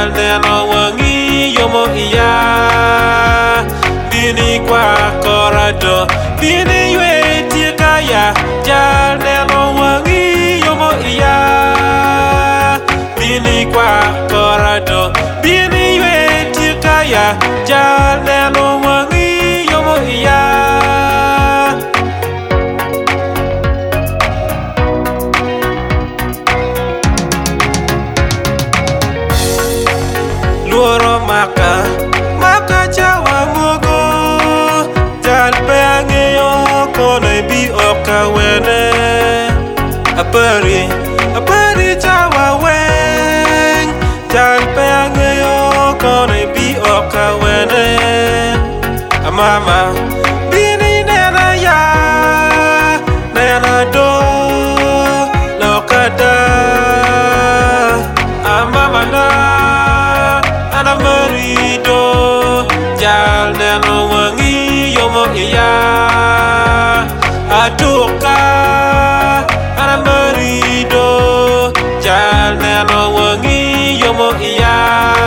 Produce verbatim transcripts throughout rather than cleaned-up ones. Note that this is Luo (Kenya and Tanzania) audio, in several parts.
jal neno wangi yomo iya. Bini kwa korado, bini ywe tikaya, jal neno wangi yomo iya. Bini kwa korado, bini ywe tikaya, jal neno wangi yomo iya. Luoro maka, maka chawa mogo, jal pe ang'eyo kono bi oka wene. Apari, apari chawa weng, jal pe ang'eyo kono bi oka wene. Amama, bini nena ya, nena do, lokada. Amama na, ana marido, jal neno wangi yomo iya. Aduka, ana marido, jal neno wangi yomo iya.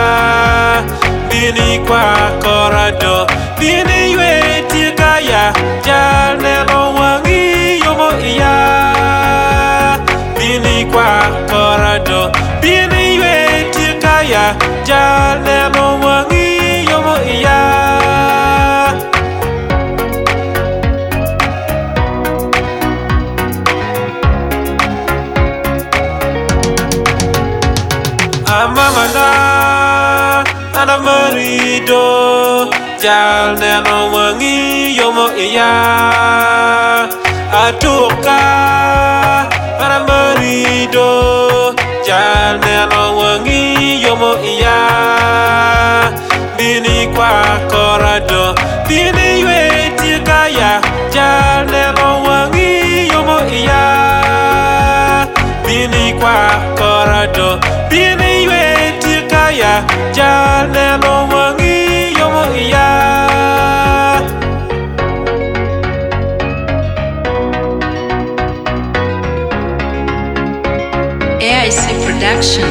Bini kwa korado, bini ywe tikaya, jal neno wangi yomo iya. Bini kwa korado, bini ywe tikaya, jal neno wangi yomo iya. Amama na, ana marido, jal neno wangi yomo iya. Atuka, ana marido, jal neno wangi yomo iya. Bini kwa korado, bini ywe tikaya, jal neno wangi yomo iya. Bini kwa korado, bini ywe tikaya, jal neno wangi yomo iya. A I C Production.